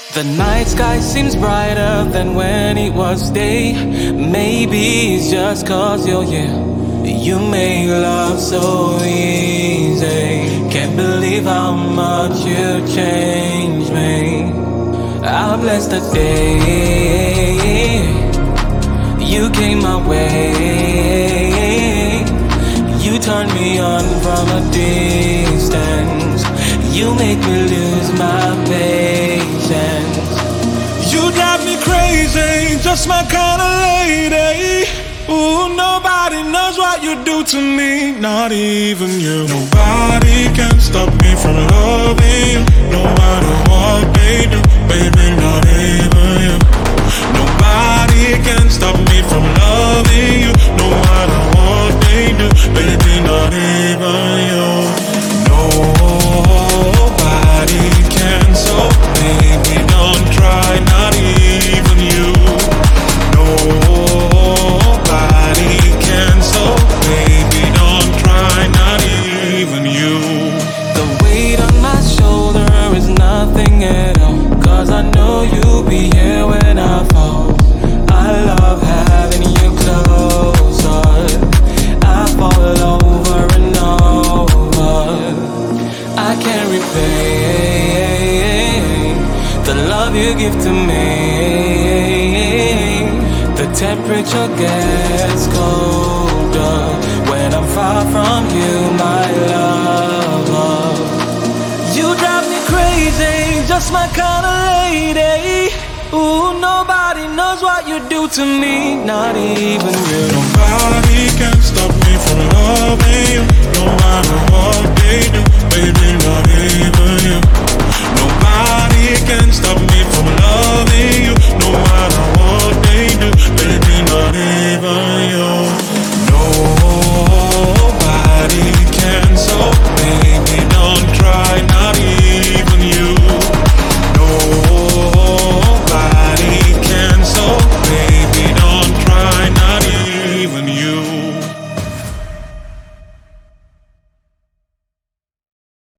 The night sky seems brighter than when it was day. Maybe it's just cause you're here. You make love so easy. Can't believe how much you changed me. I bless the day you came my way. You turned me on from a distance. You make me lose my patience. You drive me crazy, just my kind of lady. Ooh, nobody knows what you do to me, not even you. Nobody can stop me from loving you, no matter what they do, baby, not even you. Nobody can stop me from loving you, no matter what they do, baby, not even you. Nobody can, so baby, don't try, not even you. Nobody can, so baby, don't try, not even you. The weight on my shoulder is nothing at all, cause I know you'll be here when I fall. I love having you closer. I fall over and over. I can't repay the love you give to me. The temperature gets colder when I'm far from you, my lover. You drive me crazy, just my kind of lady. Ooh, nobody knows what you do to me, not even you. Nobody can stop me from loving you, no matter what they do, baby, not even you.